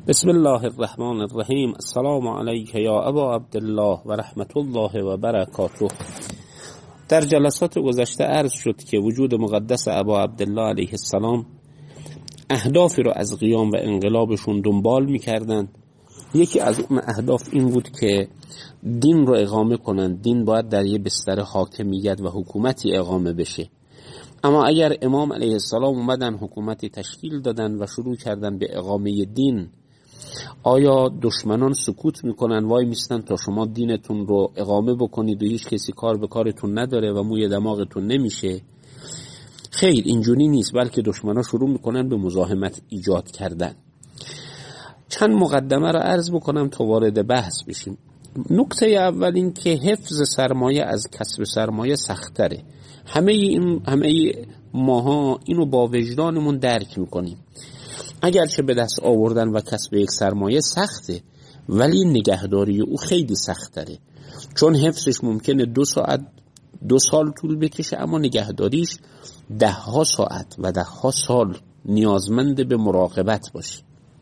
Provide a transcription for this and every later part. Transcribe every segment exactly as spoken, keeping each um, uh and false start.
بسم الله الرحمن الرحیم. السلام علیک یا ابا عبدالله و رحمت الله و برکاته. در جلسات گذشته عرض شد که وجود مقدس ابا عبدالله علیه السلام اهدافی رو از قیام و انقلابشون دنبال میکردن. یکی از اون اهداف این بود که دین رو اقامه کنن. دین باید در یه بستر حاکمیت و حکومتی اقامه بشه. اما اگر امام علیه السلام اومدن حکومتی تشکیل دادن و شروع کردن به اقامه دین، آیا دشمنان سکوت میکنن وای میستن تا شما دینتون رو اقامه بکنید و هیچ کسی کار به کارتون نداره و موی دماغتون نمیشه؟ خیر، اینجوری نیست، بلکه دشمنان شروع میکنن به مزاحمت ایجاد کردن. چند مقدمه رو عرض بکنم تا وارد بحث بشیم. نکته اول این که حفظ سرمایه از کسب سرمایه سخت‌تره. همه این همه ماها اینو با وجدانمون درک میکنیم. اگرچه به دست آوردن و کسب یک سرمایه سخته، ولی نگهداری او خیلی سخت‌تره، چون حفظش ممکنه دو ساعت دو سال طول بکشه، اما نگهداریش ده ها ساعت و ده ها سال نیازمند به مراقبت باشه.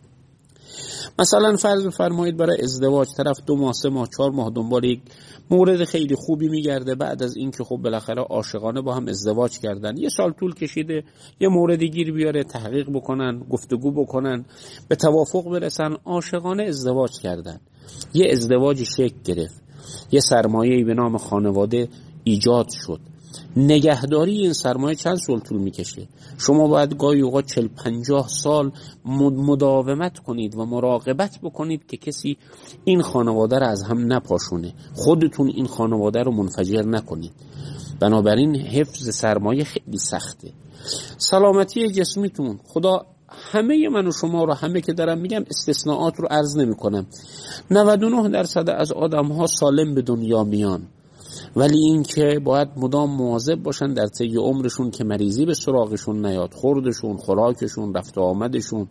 مثلا فرض بفرمایید برای ازدواج طرف دو ماه سه ماه چهار ماه دنبال یک مورد خیلی خوبی میگرده، بعد از اینکه خب بالاخره عاشقانه با هم ازدواج کردن، یه سال طول کشیده یه موردی گیر بیاره، تحقیق بکنن، گفتگو بکنن، به توافق برسن، عاشقانه ازدواج کردن، یه ازدواجی شکل گرفت، یه سرمایه‌ای به نام خانواده ایجاد شد. نگهداری این سرمایه چند سال طول میکشه؟ شما باید گاهی اوقات چل پنجاه سال مداومت کنید و مراقبت بکنید که کسی این خانواده رو از هم نپاشونه، خودتون این خانواده رو منفجر نکنید. بنابراین حفظ سرمایه خیلی سخته. سلامتی جسمیتون، خدا همه من و شما رو، همه که دارم میگم استثناءات رو عرض نمی کنم، نود و نه درصد از آدم ها سالم به دنیا میان، ولی این که باید مدام مواظب باشن در طی عمرشون که مریضی به سراغشون نیاد، خوردشون، خوراکشون، رفت و آمدشون،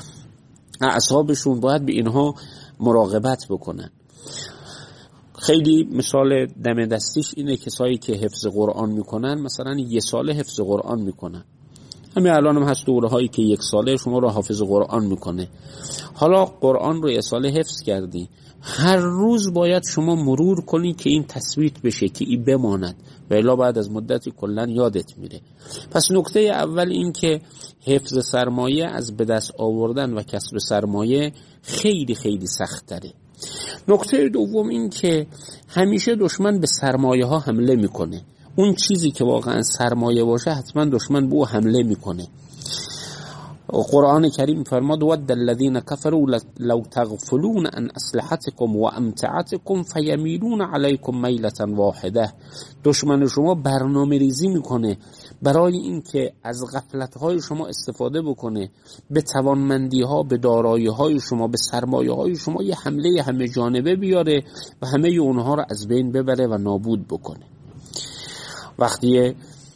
اعصابشون، باید به اینها مراقبت بکنن. خیلی مثال دم دستیش اینه کسایی که حفظ قرآن میکنن، مثلا یک ساله حفظ قرآن میکنن. همین الان هم هست دوره هایی که یک ساله شما رو حافظ قرآن میکنه. حالا قرآن رو یک ساله حفظ کردی، هر روز باید شما مرور کنی که این تثبیت بشه، که این بماند، و الا بعد از مدتی کلن یادت میره. پس نکته اول این که حفظ سرمایه از به دست آوردن و کسب سرمایه خیلی خیلی سخت تره. نکته دوم این که همیشه دشمن به سرمایه ها حمله میکنه. اون چیزی که واقعا سرمایه باشه حتما دشمن به او حمله میکنه. قرآن کریم فرماد ود الذین کفروا لو تغفلون عن اسلحتکم و امتعتکم فیمیلون علیکم میلة واحده. دشمن شما برنامه ریزی میکنه برای اینکه از غفلت های شما استفاده بکنه، به توانمندی ها، به دارایی های شما، به سرمایه های شما یه حمله همه جانبه بیاره و همه اونها رو از بین ببره و نابود بکنه. وقتی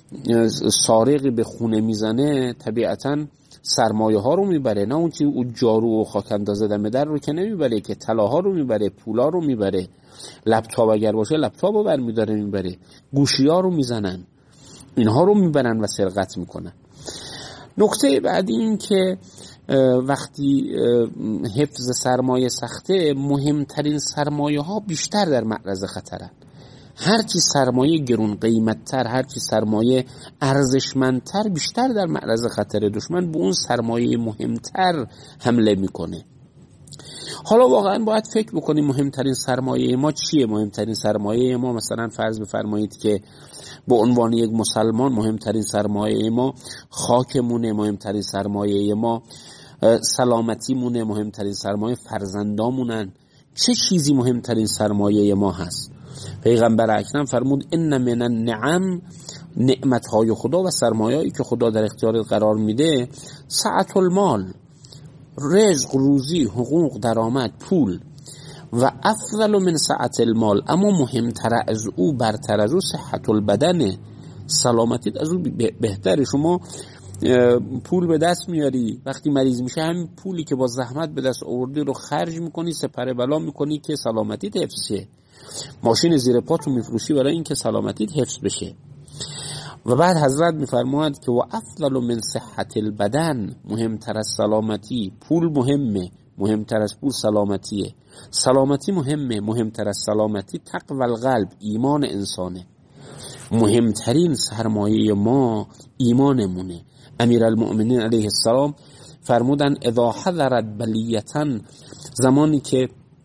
سارقی به خونه میزنه طبیعتاً سرمایه ها رو میبره، نه اون چی اون جارو و خاک اندازه دم در رو که نمیبره، که طلاها رو میبره، پولا رو میبره، لپتاپ اگر باشه لپتاپ رو برمیداره میبره، گوشی ها رو میزنن، اینها رو میبرن و سرقت میکنن. نکته بعدی این که وقتی حفظ سرمایه سخته، مهمترین سرمایه ها بیشتر در معرض خطرن. هرچی سرمایه گرون قیمتتر، هرچی سرمایه ارزشمندتر، بیشتر در معرض خطر. دشمن به اون سرمایه مهمتر حمله میکنه. حالا واقعا باید فکر بکنیم مهمترین سرمایه ما چیه؟ مهمترین سرمایه ما مثلا فرض بفرمایید که به عنوان یک مسلمان مهمترین سرمایه ما خاکمونه، مهمترین سرمایه ما سلامتیمونه، مهمترین سرمایه فرزندامونن. چه چیزی مهمترین سرمایه ما هست؟ پیغمبر اکرم فرمود ان من النعم، نعمتهای خدا و سرمایه‌ای که خدا در اختیار قرار میده، سعت المال، رزق، روزی، حقوق، درآمد، پول، و افضل من سعت المال، اما مهمتر از او، برتر از او، صحت البدن، سلامتیت از او بهتره. شما پول به دست میاری، وقتی مریض میشه همین پولی که با زحمت به دست آوردی رو خرج میکنی، سپر بلا میکنی که سلامتیت حفظ شه. ماشین زیر پاتو میفروشی برای اینکه سلامتیت حفظ بشه. و بعد حضرت میفرماید که و افضل من صحت البدن، مهمتر از سلامتی، پول مهمه، مهمتر از پول سلامتیه. سلامتی مهمه، مهمتر از سلامتی تقوی القلب، ایمان انسانه. مهمترین سرمایه ما ایمانمونه. امیرالمؤمنین علیه السلام فرمودن اذا حضرت بلیتن، زمانی که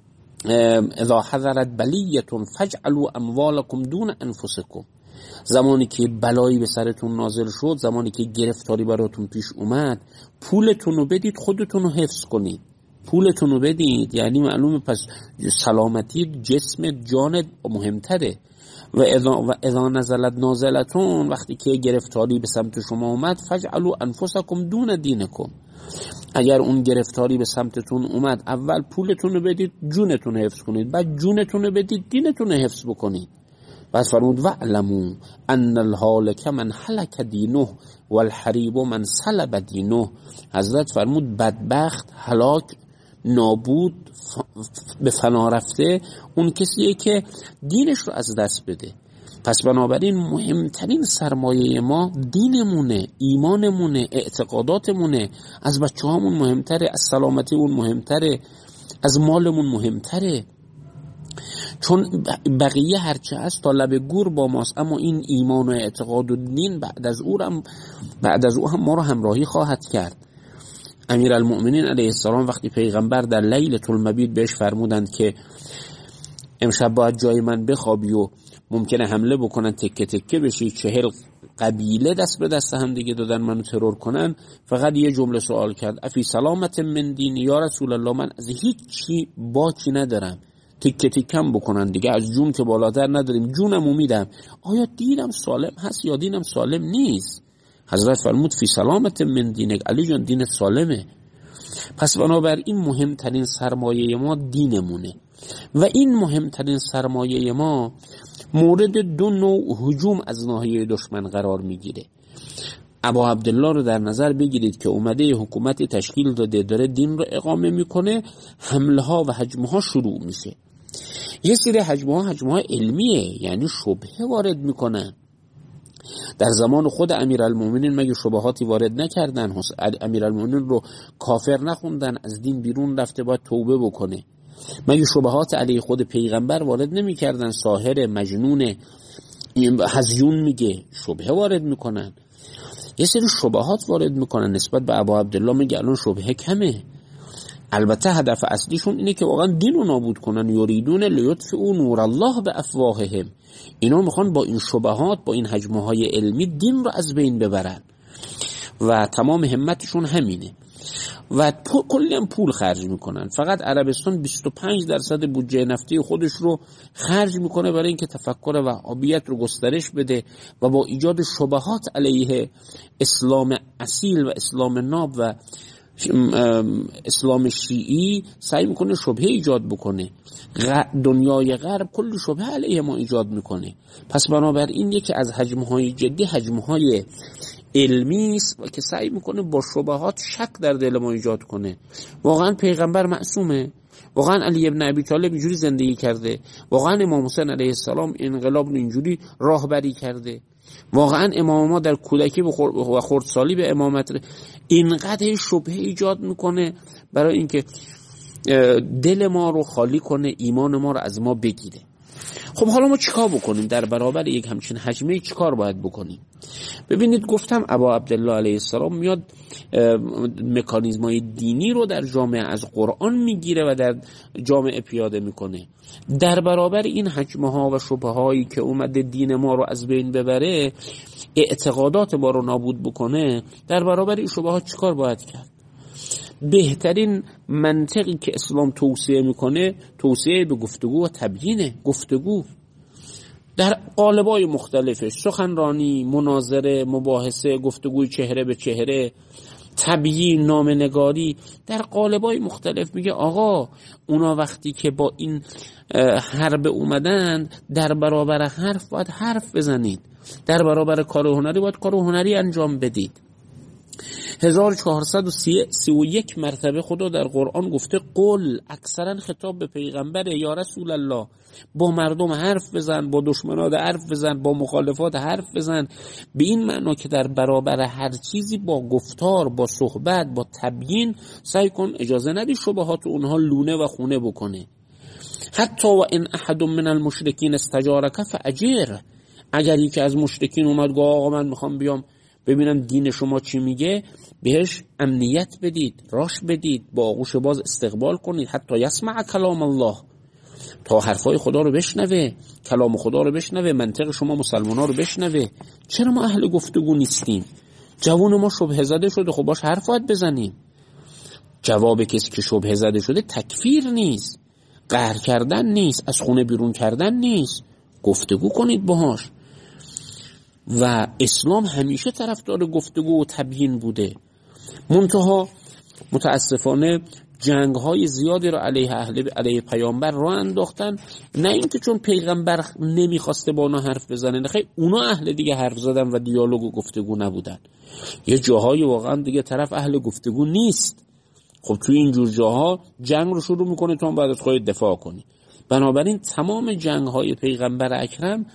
اذا حضرت بلیتون فجعلوا اموالکم دون انفسکم، زمانی که بلایی به سرتون نازل شد، زمانی که گرفتاری براتون پیش اومد، پولتون رو بدید، خودتون رو حفظ کنید. پولتون رو بدید یعنی معلومه پس سلامتی جسم جان مهمتره. و اذا و اذا نزلت نازلتون، وقتی که گرفتاری به سمت شما اومد، فجعلوا انفسکم دون دینکم، اگر اون گرفتاری به سمتتون اومد اول پولتون رو بدید، جونتون رو حفظ کنید، بعد جونتون رو بدید، دینتون رو حفظ بکنید. بعد فرمود وعلموا ان الهالک من هلک دینه والحریب من سلب دینه. حضرت فرمود بدبخت، هلاک، نابود، به فنا رفته اون کسیه که دینش رو از دست بده. پس بنابراین مهمترین سرمایه ما دینمونه، ایمانمونه، اعتقاداتمونه. از بچه هامون مهمتره، از سلامتی اون مهمتره، از مالمون مهمتره. چون بقیه هرچه هست تا لب گور با ماست، اما این ایمان و اعتقاد و دین بعد از او هم بعد از او هم ما رو همراهی خواهد کرد. امیرالمؤمنین علیه السلام وقتی پیغمبر در لیلة المبیت بهش فرمودند که امشب باید جای من بخوابی و ممکنه حمله بکنن، تکه تکه بشی، چهل قبیله دست به دست هم دیگه دادن منو ترور کنن، فقط یه جمله سوال کرد افی سلامت من دین یا رسول الله، من از هیچ چی باکی ندارم، تکه تکم بکنن دیگه، از جون که بالاتر نداریم، جونمو میدم. آیا دینم سالم هست یا دینم سالم نیست؟ حضرت فرمود فی سلامت من دینک، علی جان دینت سالمه. پس بنابراین مهمترین سرمایه ما دینمونه و این مهمترین سرمایه ما مورد دو نوع هجوم از ناحیه دشمن قرار میگیره. ابا عبدالله رو در نظر بگیرید که اومده حکومت تشکیل داده، داره دین رو اقامه میکنه، حمله ها و هجمه ها شروع میشه. یه سری هجمه ها هجمه ها علمیه، یعنی شبهه وارد میکنن. در زمان خود امیرالمومنین مگه شبهاتی وارد نکردن؟ امیرالمومنین رو کافر نخوندن، از دین بیرون رفته باید توبه بکنه. مگه شبهات علیه خود پیغمبر وارد نمی کردن؟ ساحر، مجنون، هزیون میگه، شبهه وارد میکنن. یه سری شبهات وارد میکنن نسبت به ابا عبدالله، میگه الان شبهه کمه. البته هدف اصلیشون اینه که واقعا دین رو نابود کنن. یریدون لیطفئوا نور الله بافواههم، اینا میخوان با این شبهات، با این هجمه های علمی دین رو از بین ببرن و تمام همتشون همینه و کلی هم پول خرج میکنن. فقط عربستان بیست و پنج درصد بودجه نفتی خودش رو خرج میکنه برای اینکه تفکر وهابیت رو گسترش بده و با ایجاد شبهات علیه اسلام اصیل و اسلام ناب و اسلام شیعی سعی میکنه شبهه ایجاد بکنه. دنیای غرب کلی شبهه علیه ما ایجاد میکنه. پس بنابراین یکی از حجمه های جدی حجمه های علمی است و که سعی میکنه با شبهات شک در دل ما ایجاد کنه. واقعا پیغمبر معصومه؟ واقعا علی ابن ابی طالب اینجوری زندگی کرده؟ واقعا امام حسین علیه السلام انقلاب رو اینجوری راهبری کرده؟ واقعا امام ما در کودکی و خردسالی به امامت اینقدر شبهه ایجاد میکنه برای اینکه دل ما رو خالی کنه، ایمان ما رو از ما بگیره. خب حالا ما چیکار بکنیم در برابر یک همچین حجمه؟ چیکار باید بکنیم؟ ببینید گفتم ابا عبدالله علیه السلام میاد مکانیزمای دینی رو در جامعه از قرآن میگیره و در جامعه پیاده میکنه. در برابر این حجمه ها و شبهه هایی که اومده دین ما رو از بین ببره، اعتقادات ما رو نابود بکنه، در برابر این شبهه ها چیکار باید کرد؟ بهترین منطقی که اسلام توصیه میکنه توصیه به گفتگو و تبیینه. گفتگو در قالب‌های مختلفش، سخنرانی، مناظره، مباحثه، گفتگوی چهره به چهره، تبیین، نامه‌نگاری، در قالب‌های مختلف. میگه آقا اونا وقتی که با این حرب اومدن، در برابر حرف باید حرف بزنید، در برابر کار هنری باید کار هنری انجام بدید. هزار و چهارصد و سی و یک مرتبه خدا در قرآن گفته قل، اکثرا خطاب به پیغمبره، یا رسول الله با مردم حرف بزن، با دشمنات حرف بزن، با مخالفات حرف بزن، به این معنا که در برابر هر چیزی با گفتار، با صحبت، با تبیین سعی کن اجازه ندی شبهات اونها لونه و خونه بکنه. حتی و ان احد من المشرکین استجارک فاجر، اگر یکی از مشرکین اومد گفت آقا من میخوام بیام ببینم دین شما چی میگه، بهش امنیت بدید، راش بدید، با آغوش باز استقبال کنید، حتی یسمع کلام الله، تا حرفای خدا رو بشنوه، کلام خدا رو بشنوه، منطق شما مسلمان ها رو بشنوه. چرا ما اهل گفتگو نیستیم؟ جوان ما شبهه زده شده، خب باش حرف باید بزنیم. جواب کسی که شبهه زده شده تکفیر نیست، قهر کردن نیست، از خونه بیرون کردن نیست، گفتگو کنید باهاش. و اسلام همیشه طرفدار گفتگو و تبیین بوده. منتها متاسفانه جنگ های زیادی رو علیه اهل علیه پیامبر راه انداختن، نه اینکه چون پیغمبر نمیخواسته با اونا حرف بزنه، نه خیلی اونا اهل دیگه حرف زدن و دیالوگ و گفتگو نبودن. یه جاهای واقعا دیگه طرف اهل گفتگو نیست، خب توی اینجور جاها جنگ رو شروع میکنه تو هم باید از خودت دفاع کنی. بنابراین تمام جنگ های پیغمبر اکرم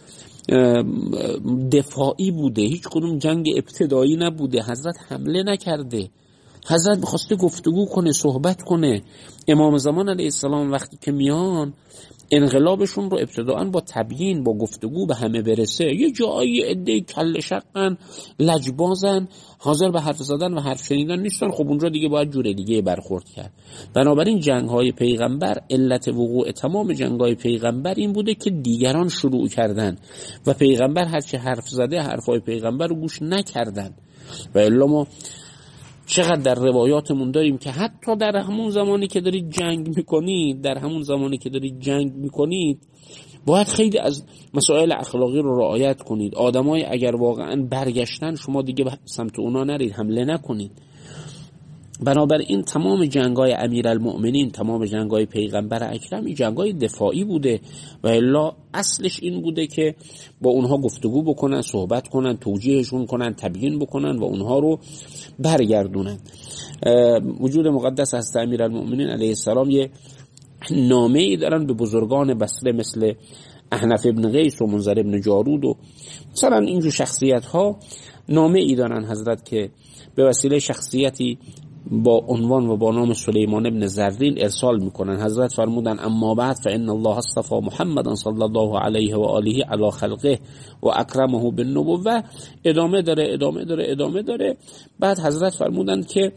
دفاعی بوده، هیچ کدوم جنگ ابتدایی نبوده. حضرت حمله نکرده، حضرت می‌خواسته گفتگو کنه، صحبت کنه. امام زمان علیه السلام وقتی که میان انقلابشون رو ابتداءً با تبیین، با گفتگو به همه برسه. یه جایی عده کله شقن، لجبازن، حاضر به حرف زدن و حرف شنیدن نیستن، خب اونجا دیگه باید جور دیگه برخورد کرد. بنابراین جنگ‌های پیغمبر، علت وقوع تمام جنگ‌های پیغمبر این بوده که دیگران شروع کردن و پیغمبر هرچی حرف زده حرفای پیغمبر رو گوش نکردن. و الا ما چقدر در روایاتمون داریم که حتی در همون زمانی که دارید جنگ میکنید در همون زمانی که دارید جنگ میکنید باید خیلی از مسائل اخلاقی رو رعایت کنید. آدمای اگر واقعا برگشتن شما دیگه سمت اونا نرید، حمله نکنید. بنابراین تمام جنگای امیرالمؤمنین، تمام جنگای پیغمبر اکرم این جنگای دفاعی بوده و الا اصلش این بوده که با اونها گفتگو بکنن، صحبت کنن، توجیهشون کنن، تبیین بکنن و اونها رو برگردونن. وجود مقدس از امیرالمؤمنین علیه السلام یه نامه ای دارن به بزرگان بصره مثل احنف ابن قیس و منذر ابن جارود و مثلا اینجور شخصیت ها نامه ای دارن حضرت که به وسیله شخصیتی با عنوان و با نام سلیمان ابن زرین ارسال میکنن. حضرت فرمودن اما بعد فان الله اصطفى محمدا صلی الله علیه و آله علی خلقه و اکرمه بالنبوه. ادامه داره ادامه داره ادامه داره. بعد حضرت فرمودن که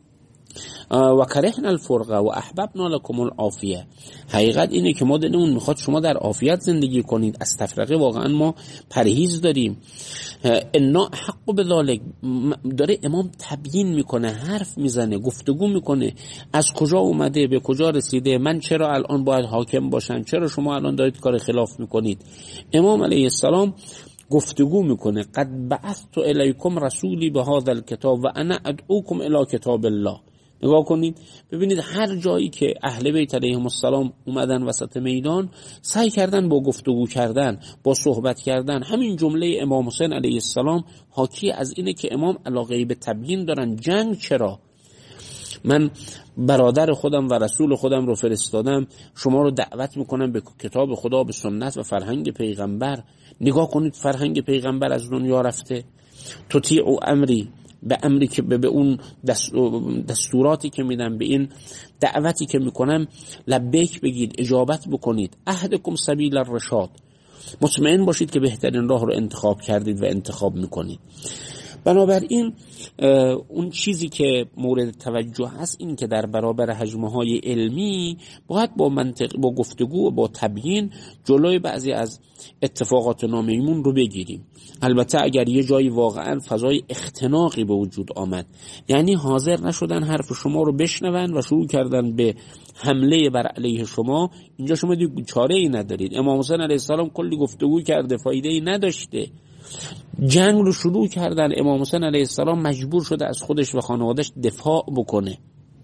و کرهنا الفرقه و احببنا لكم العافیه. حقیقت اینه که ما دلمون میخواد شما در عافیت زندگی کنید، از تفرقه واقعا ما پرهیز داریم. انا حق بذالک. داره امام تبیین میکنه، حرف میزنه، گفتگو میکنه، از کجا اومده به کجا رسیده، من چرا الان باید حاکم باشم، چرا شما الان دارید کار خلاف میکنید. امام علیه السلام گفتگو میکنه قد بعثت الیکم رسولی بهذا الکتاب و انا ادعوکم الی کتاب الله. نگاه کنید ببینید هر جایی که اهل بیت علیهم السلام اومدن وسط میدان سعی کردن با گفتگو کردن، با صحبت کردن. همین جمله امام حسین علیه السلام حاکی از اینه که امام علاقه به تبیین دارن. جنگ چرا؟ من برادر خودم و رسول خودم رو فرستادم، شما رو دعوت میکنم به کتاب خدا، به سنت و فرهنگ پیغمبر. نگاه کنید فرهنگ پیغمبر از دنیا رفته. تطیع امری، به امری که به اون دستوراتی که میدم، به این دعوتی که میکنم لبیک بگید، اجابت بکنید. اهدکم سبیل الرشاد. مطمئن باشید که بهترین راه رو انتخاب کردید و انتخاب میکنید. بنابراین اون چیزی که مورد توجه هست این که در برابر هجمه‌های علمی باید با منطق، با گفتگو و با تبیین جلوی بعضی از اتفاقات نامیمون رو بگیریم. البته اگر یه جایی واقعا فضای اختناقی به وجود آمد، یعنی حاضر نشدن حرف شما رو بشنون و شروع کردن به حمله بر علیه شما، اینجا شما دیگه چاره ای ندارید. امام حسین علیه السلام کلی گفتگو کرده، فایده ای نداشته. جنگ رو شروع کردن، امام حسین علیه السلام مجبور شده از خودش و خانوادش دفاع بکنه.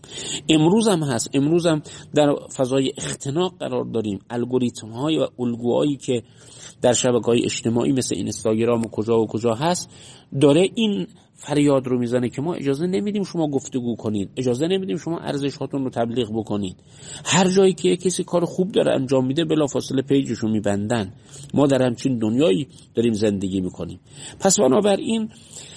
امروز هم هست. امروز هم در فضای اختناق قرار داریم. الگوریتم های و الگوهایی که در شبکه‌های اجتماعی مثل اینستاگرام و کجا و کجا هست داره این فریاد رو میزنه که ما اجازه نمیدیم شما گفتگو کنید، اجازه نمیدیم شما ارزشاتون رو تبلیغ بکنید. هر جایی که کسی کار خوب داره انجام میده بلافاصله پیجش رو میبندن. ما در همچین دنیایی داریم زندگی میکنیم. پس بنابراین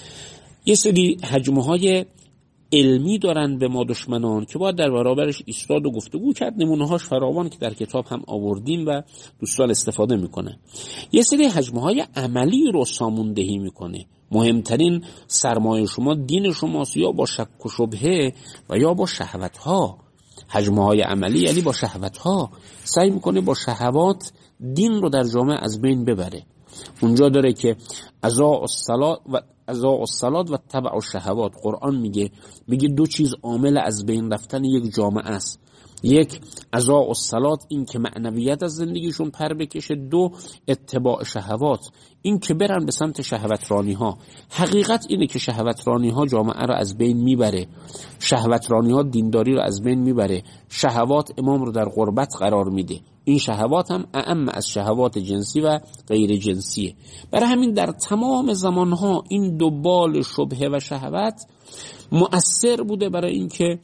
یه سری حجمه های علمی دارن به ما دشمنان که باید در برابرش ایستاد و گفتگو کرد. نمونه هاش فراوان که در کتاب هم آوردیم و دوستان استفاده میکنن. یه سری حجمه های عملی رو ساموندهی میکنه. مهمترین سرمایه شما دین شماست، یا با شک و شبهه و یا با شهوت ها. حجمه های عملی یعنی با شهوت ها، سعی میکنه با شهوات دین رو در جامعه از بین ببره. اونجا داره که اضاء الصلاة و اضاء الصلاة و تبع الشهوات. قرآن میگه میگه دو چیز عامل از بین رفتن یک جامعه است. یک اضاء الصلاة، این که معنویت از زندگیشون پر بکشه. دو اتباع شهوات، این که برن به سمت شهوترانی ها. حقیقت اینه که شهوترانی ها جامعه رو از بین میبره. شهوترانی ها دینداری رو از بین میبره. شهوات امام رو در غربت قرار میده. این شهوات هم اعم از شهوات جنسی و غیر جنسیه. برای همین در تمام زمانها این دو بال شبهه و شهوت مؤثر بوده برای اینکه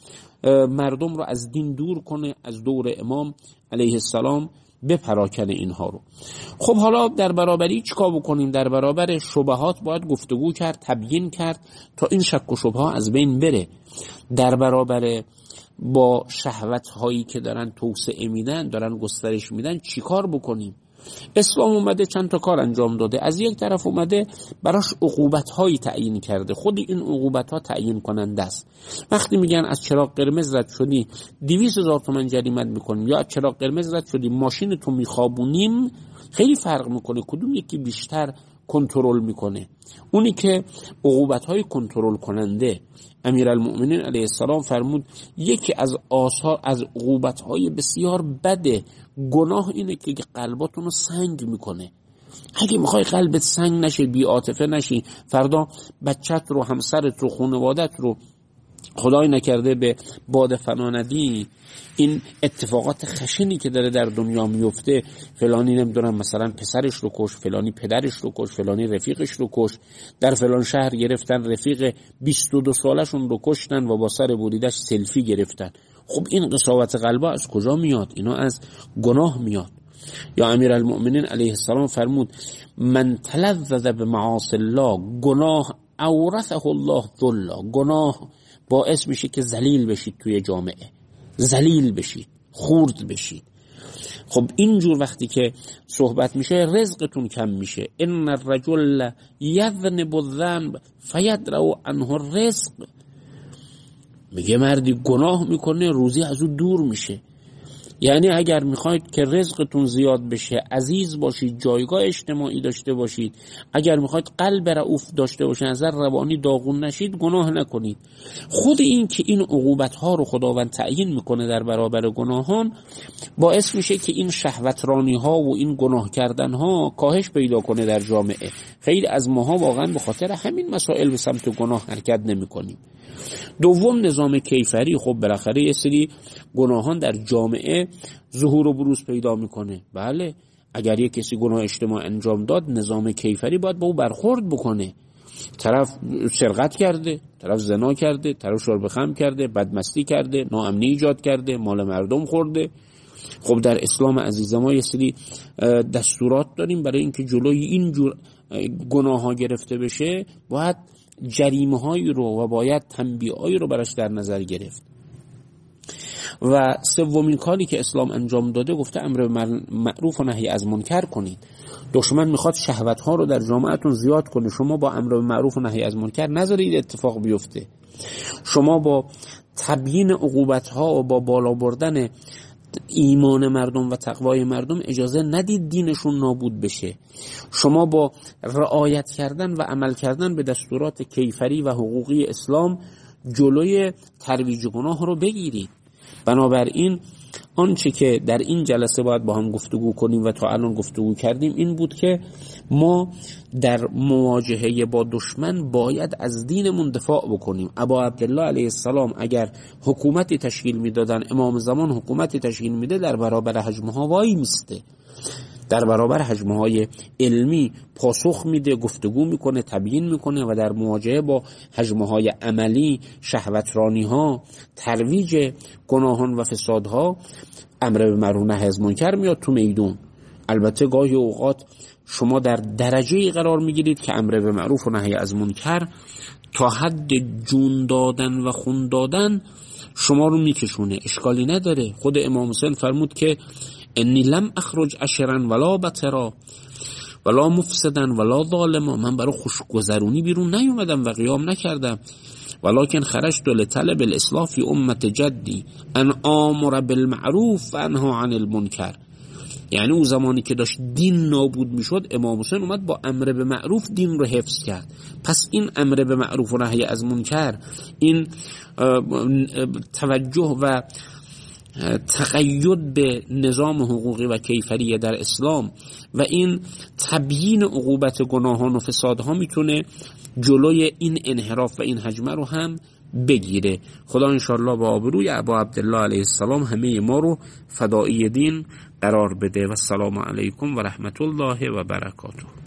مردم رو از دین دور کنه، از دور امام علیه السلام بپراکنه اینها رو. خب حالا در برابری چیکار بکنیم؟ در برابر شبهات باید گفتگو کرد، تبیین کرد تا این شک و شبهه از بین بره. در برابر با شهوت هایی که دارن توسعه میدن، دارن گسترش میدن، چیکار بکنیم؟ اسلام اومده چند تا کار انجام داده. از یک طرف اومده براش عقوبت هایی تعیین کرده. خود این عقوبت ها تعیین کننده است. وقتی میگن از چراغ قرمز رد شدی دویست هزار تومان جریمت میکنیم، یا از چراغ قرمز رد شدی ماشین تو میخوابونیم، خیلی فرق میکنه کدوم یکی بیشتر کنترل میکنه. اونی که عقوبت های کنترل کننده. امیرالمؤمنین علیه السلام فرمود یکی از آثار از عقوبت های بسیار بده گناه اینه که قلباتون رو سنگ میکنه. اگه میخوای قلبت سنگ نشه، بی عاطفه نشی، فردا بچت رو، همسرت رو، خانوادت رو خدای نکرده به باد فنا ندی، این اتفاقات خشنی که داره در دنیا میفته، فلانی نمیدونم مثلا پسرش رو کش، فلانی پدرش رو کش، فلانی رفیقش رو کش، در فلان شهر گرفتن رفیق بیست و دو سالشون رو کشتن و با سر بریدش سلفی گرفتن. خب این قساوت قلبا از کجا میاد؟ اینا از گناه میاد. یا امیرالمؤمنین علیه السلام فرمود من تلذذ بمعاصی الله گناه اورثه الله ذلا. گناه باعث میشه که ذلیل بشید توی جامعه، ذلیل بشید، خورد بشید. خب اینجور وقتی که صحبت میشه رزقتون کم میشه. ان الرجل یذنب الذنب فیدرأ عنه الرزق. میگه مردی گناه میکنه روزی از او دور میشه. یعنی اگر میخواید که رزقتون زیاد بشه، عزیز باشید، جایگاه اجتماعی داشته باشید، اگر میخواید قلب رؤوف داشته باشید، نظر روانی داغون نشید، گناه نکنید. خود این که این عقوبت ها رو خداوند تعیین میکنه در برابر گناهان باعث میشه که این شهوترانی ها و این گناه کردن ها کاهش پیدا کنه در جامعه. خیلی از ماها واقعا به خاطر همین مسائل به سمت گناه حرکت نمیکنیم. دوم نظام کیفری. خب بالاخره یه سری گناهان در جامعه ظهور و بروز پیدا میکنه. بله، اگر یک کسی گناه اجتماعی انجام داد نظام کیفری باید با او برخورد بکنه. طرف سرقت کرده، طرف زنا کرده، طرف شرب خمر کرده، بدمستی کرده، ناامنی ایجاد کرده، مال مردم خورده. خب در اسلام عزیز ما یه سری دستورات داریم برای اینکه جلوی این جور گناه ها گرفته بشه، باید جریمه هایی رو و باید تنبیه هایی رو براش در نظر گرفت. و سومین کاری که اسلام انجام داده گفته امر معروف و نهی از منکر کنید. دشمن میخواد شهوت ها رو در جامعهتون زیاد کنه، شما با امر معروف و نهی از منکر نذارید اتفاق بیفته. شما با تبیین عقوبت ها و با بالا بردن ایمان مردم و تقوای مردم اجازه ندید دینشون نابود بشه. شما با رعایت کردن و عمل کردن به دستورات کیفری و حقوقی اسلام جلوی ترویج گناه رو بگیرید. بنابراین آنچه که در این جلسه باید با هم گفتگو کنیم و تا الان گفتگو کردیم این بود که ما در مواجهه با دشمن باید از دینمون دفاع بکنیم. ابا عبدالله علیه السلام اگر حکومتی تشکیل میدادن، امام زمان حکومتی تشکیل میده، در برابر حجمه ها وای میسته، در برابر حجمه های علمی پاسخ میده، گفتگو میکنه، تبیین میکنه و در مواجهه با حجمه های عملی، شهوترانی ها، ترویج گناهان و فسادها، امر به معروف نهی از منکر میاد تو میدون. البته گاهی اوقات شما در درجه‌ای قرار میگیرید که امر به معروف و نهی از منکر تا حد جون دادن و خون دادن شما رو میکشونه، اشکالی نداره. خود امام حسین فرمود که انی لم اخرج عشرا ولا بطرا ولا مفسدا ولا ظالما، من برای خوشگذرونی بیرون نیومدم و قیام نکردم، ولکن خرجت لطلب الاصلاح فی امت جدی ان آمر بالمعروف و انها عن المنکر. یعنی اون زمانی که داشت دین نابود میشد، امام حسین اومد با امر به معروف دین رو حفظ کرد. پس این امر به معروف و نهی از منکر، این توجه و تقید به نظام حقوقی و کیفری در اسلام و این تبیین عقوبت گناهان و فسادها میتونه جلوی این انحراف و این حجمه رو هم بگیره. خدا انشاءالله با آبروی ابا عبدالله علیه السلام همه ما رو فدایی دین قرار بده. و السلام علیکم و رحمت الله و برکاته.